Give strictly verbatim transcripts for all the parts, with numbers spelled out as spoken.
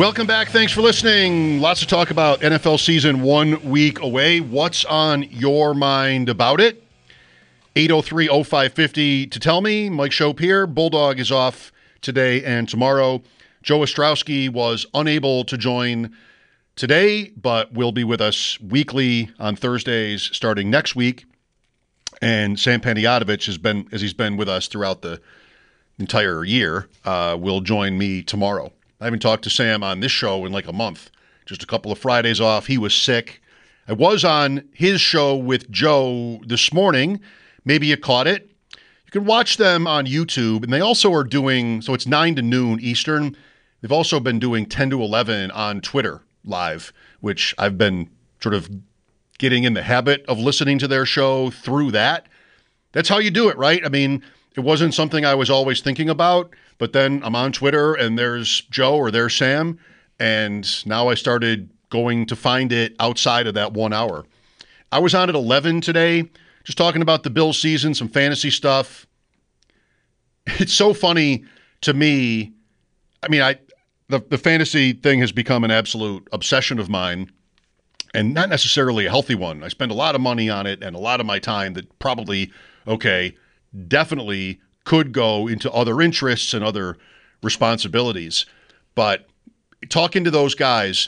Welcome back. Thanks for listening. Lots to talk about. N F L season one week away. What's on your mind about it? eight oh three oh five five oh to tell me. Mike Schopp here. Bulldog is off today and tomorrow. Joe Ostrowski was unable to join today, but will be with us weekly on Thursdays starting next week. And Sam Panayotovich has been, as he's been with us throughout the entire year, uh, will join me tomorrow. I haven't talked to Sam on this show in like a month. Just a couple of Fridays off. He was sick. I was on his show with Joe this morning. Maybe you caught it. You can watch them on YouTube. And they also are doing, so it's nine to noon Eastern. They've also been doing ten to eleven on Twitter live, which I've been sort of getting in the habit of listening to their show through that. That's how you do it, right? I mean, it wasn't something I was always thinking about. But then I'm on Twitter and there's Joe or there's Sam, and now I started going to find it outside of that one hour. I was on at eleven today, just talking about the Bills season, some fantasy stuff. It's so funny to me. I mean, I the, the fantasy thing has become an absolute obsession of mine, and not necessarily a healthy one. I spend a lot of money on it and a lot of my time that probably, okay, definitely could go into other interests and other responsibilities. But talking to those guys,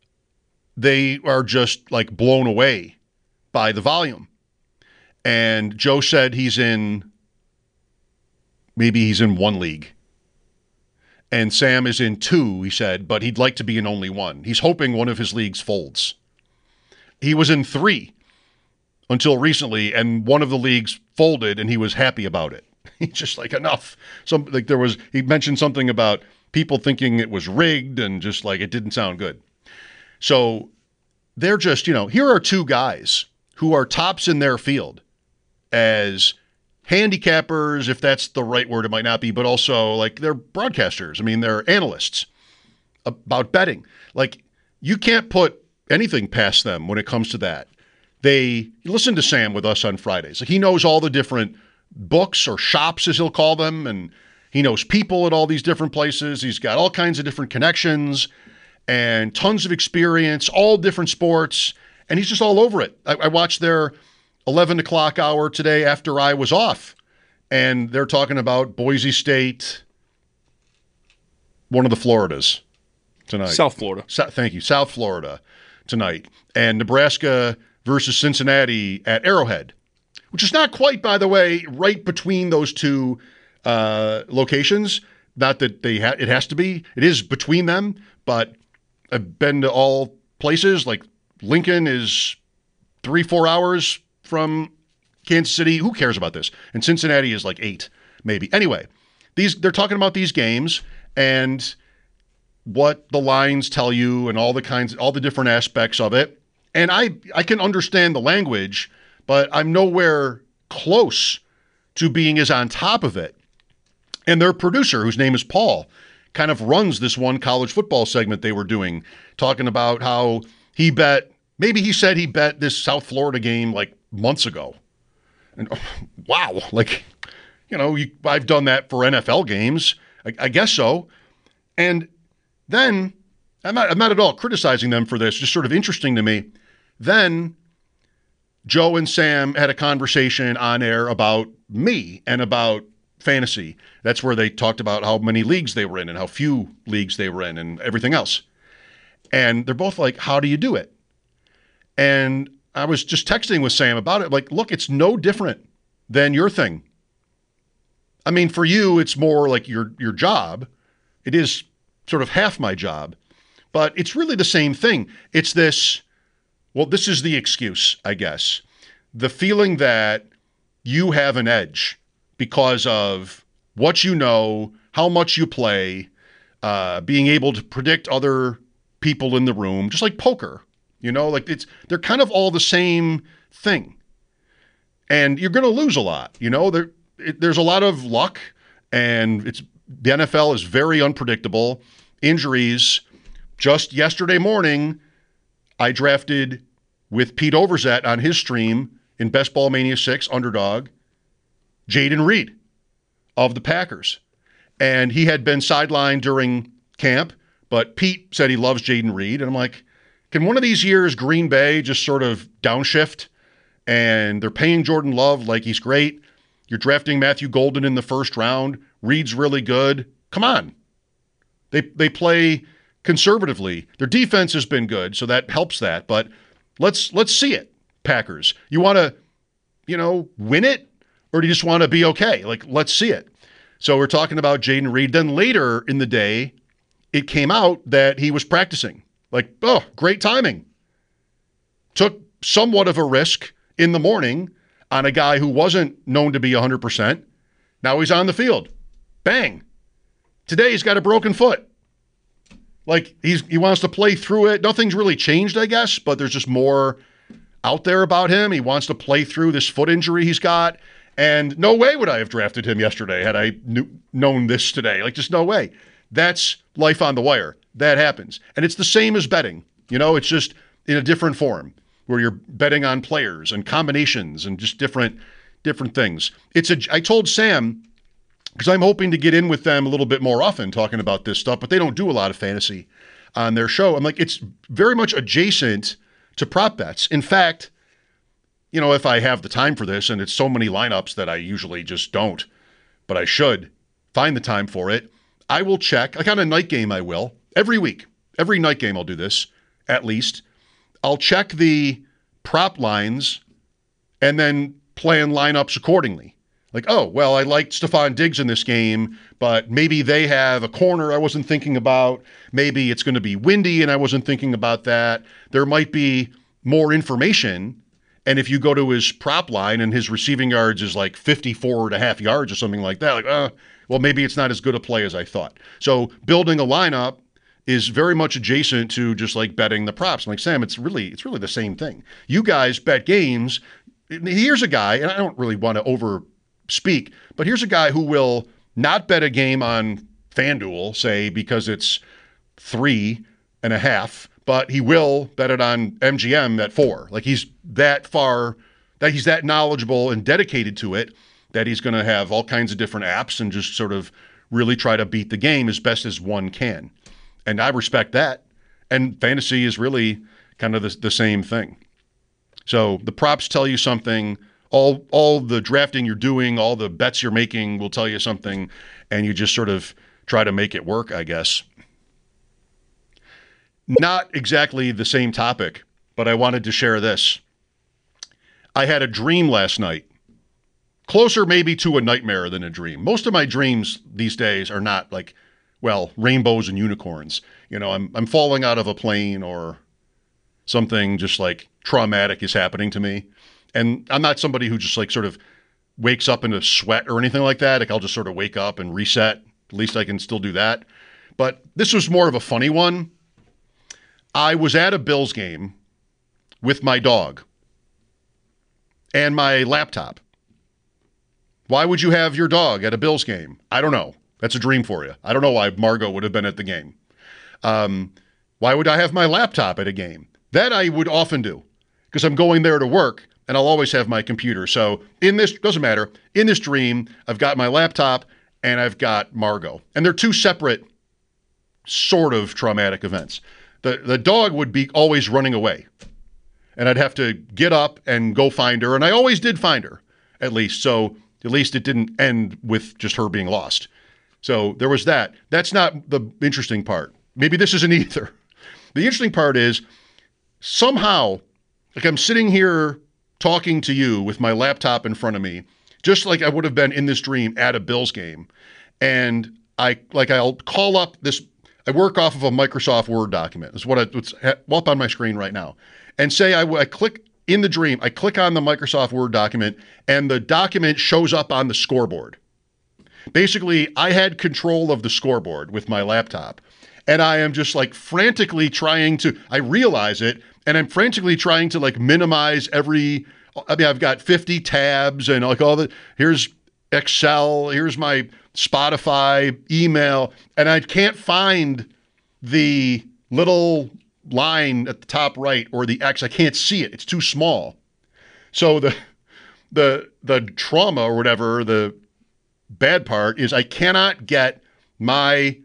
they are just like blown away by the volume. And Joe said he's in, maybe he's in one league. And Sam is in two, he said, but he'd like to be in only one. He's hoping one of his leagues folds. He was in three until recently, and one of the leagues folded, and he was happy about it. He's just like, enough. Some like there was, he mentioned something about people thinking it was rigged and just like it didn't sound good. So they're just, you know, here are two guys who are tops in their field as handicappers, if that's the right word, it might not be, but also like they're broadcasters. I mean, they're analysts about betting. Like you can't put anything past them when it comes to that. They listen to Sam with us on Fridays. Like he knows all the different books or shops, as he'll call them, and he knows people at all these different places. He's got all kinds of different connections and tons of experience, all different sports, and he's just all over it. I, I watched their eleven o'clock hour today after I was off, and they're talking about Boise State, one of the Floridas tonight. South Florida. So, thank you. South Florida tonight, and Nebraska versus Cincinnati at Arrowhead, which is not quite, by the way, right between those two uh, locations. Not that they ha- it has to be. It is between them, but I've been to all places. Like Lincoln is three, four hours from Kansas City. Who cares about this? And Cincinnati is like eight, maybe. Anyway, these they're talking about these games and what the lines tell you and all the kinds, all the different aspects of it. And I, I can understand the language, but I'm nowhere close to being as on top of it. And their producer, whose name is Paul, kind of runs this one college football segment they were doing, talking about how he bet, maybe he said he bet this South Florida game like months ago. And oh, wow, like, you know, you, I've done that for N F L games. I, I guess so. And then, I'm not, I'm not at all criticizing them for this, just sort of interesting to me. Then Joe and Sam had a conversation on air about me and about fantasy. That's where they talked about how many leagues they were in and how few leagues they were in and everything else. And they're both like, how do you do it? And I was just texting with Sam about it. Like, look, it's no different than your thing. I mean, for you, it's more like your, your job. It is sort of half my job, but it's really the same thing. It's this, well, this is the excuse, I guess. The feeling that you have an edge because of what you know, how much you play, uh, being able to predict other people in the room, just like poker, you know, like it's, they're kind of all the same thing. And you're going to lose a lot, you know, there, it, there's a lot of luck, and it's, the N F L is very unpredictable. Injuries. Just yesterday morning, I drafted with Pete Overzet on his stream in Best Ball Mania six, underdog, Jaden Reed of the Packers. And he had been sidelined during camp, But Pete said he loves Jayden Reed. And I'm like, can one of these years Green Bay just sort of downshift and they're paying Jordan Love like he's great? You're drafting Matthew Golden in the first round. Reed's really good. Come on. They they play conservatively. Their defense has been good, so that helps that. But let's let's see it, Packers. You want to, you know, win it, or do you just want to be okay? Like, let's see it. So we're talking about Jayden Reed. Then later in the day, it came out that he was practicing. Like, oh, great timing. Took somewhat of a risk in the morning on a guy who wasn't known to be one hundred percent. Now he's on the field. Bang. Today he's got a broken foot. Like, he's he wants to play through it. Nothing's really changed, I guess, but there's just more out there about him. He wants to play through this foot injury he's got. And no way would I have drafted him yesterday had I knew, known this today. Like, just no way. That's life on the wire. That happens. And it's the same as betting. You know, it's just in a different form where you're betting on players and combinations and just different different things. It's a, I told Sam, because I'm hoping to get in with them a little bit more often talking about this stuff, but they don't do a lot of fantasy on their show. I'm like, it's very much adjacent to prop bets. In fact, you know, if I have the time for this, and it's so many lineups that I usually just don't, but I should find the time for it, I will check, like on a night game I will, every week. Every night game I'll do this, at least. I'll check the prop lines and then plan lineups accordingly. Like, oh, well, I liked Stephon Diggs in this game, but maybe they have a corner I wasn't thinking about. Maybe it's going to be windy and I wasn't thinking about that. There might be more information. And if you go to his prop line and his receiving yards is like fifty-four and a half yards or something like that, like, uh, well, maybe it's not as good a play as I thought. So building a lineup is very much adjacent to just like betting the props. I'm like, Sam, it's really, it's really the same thing. You guys bet games. Here's a guy, and I don't really want to over speak, but here's a guy who will not bet a game on FanDuel, say, because it's three and a half, but he will bet it on M G M at four. Like, he's that far, that he's that knowledgeable and dedicated to it that he's going to have all kinds of different apps and just sort of really try to beat the game as best as one can. And I respect that. And fantasy is really kind of the, the same thing. So the props tell you something. All all the drafting you're doing, all the bets you're making will tell you something, and you just sort of try to make it work, I guess. Not exactly the same topic, but I wanted to share this. I had a dream last night. Closer maybe to a nightmare than a dream. Most of my dreams these days are not like, well, rainbows and unicorns. You know, I'm I'm falling out of a plane or something just like traumatic is happening to me. And I'm not somebody who just like sort of wakes up in a sweat or anything like that. Like, I'll just sort of wake up and reset. At least I can still do that. But this was more of a funny one. I was at a Bills game with my dog and my laptop. Why would you have your dog at a Bills game? I don't know. That's a dream for you. I don't know why Margot would have been at the game. Um, why would I have my laptop at a game? That I would often do because I'm going there to work. And I'll always have my computer. So in this, doesn't matter, in this dream, I've got my laptop and I've got Margot. And they're two separate sort of traumatic events. The the dog would be always running away. And I'd have to get up and go find her. And I always did find her, at least. So at least it didn't end with just her being lost. So there was that. That's not the interesting part. Maybe this isn't either. The interesting part is somehow, like, I'm sitting here talking to you with my laptop in front of me, just like I would have been in this dream at a Bills game. And I, like, I'll call up this, I work off of a Microsoft Word document. It's what I, it's up on my screen right now. And say I, I click in the dream, I click on the Microsoft Word document and the document shows up on the scoreboard. Basically, I had control of the scoreboard with my laptop. And I am just like frantically trying to, I realize it, and I'm frantically trying to like minimize every, I mean, I've got fifty tabs and like all the, here's Excel, here's my Spotify, email, and I can't find the little line at the top right or the X. I can't see it. It's too small. So the, the, the trauma or whatever, the bad part is I cannot get my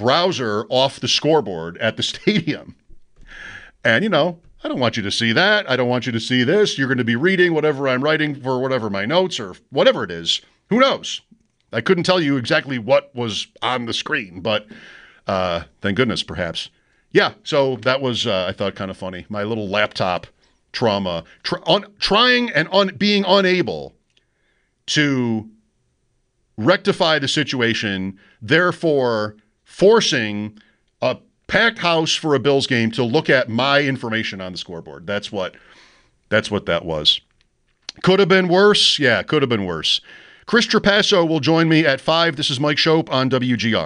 browser off the scoreboard at the stadium. And, you know, I don't want you to see that. I don't want you to see this. You're going to be reading whatever I'm writing for whatever my notes or whatever it is. Who knows? I couldn't tell you exactly what was on the screen, but uh, thank goodness, perhaps. Yeah, so that was, uh, I thought, kind of funny. My little laptop trauma, tr- on, trying and un- being unable to rectify the situation, therefore forcing a packed house for a Bills game to look at my information on the scoreboard. That's what, that's what that was. Could have been worse. Yeah, could have been worse. Chris Trapasso will join me at five. This is Mike Schopp on W G R.